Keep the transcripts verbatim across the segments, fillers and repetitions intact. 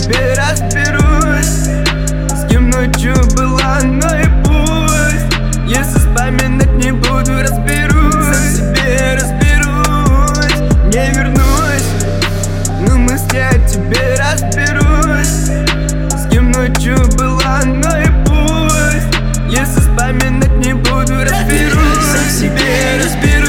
тебе разберусь. С кем ночью была, но и пусть. Если вспоминать не буду, разберусь. Сам себе разберусь, не вернусь. Но мысли о тебе разберусь. С кем ночью была, но и пусть. Если вспоминать не буду, разберусь. Сам себе разберусь.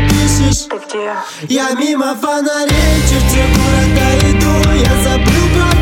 Я мимо фонарей в черте города иду. Я забыл про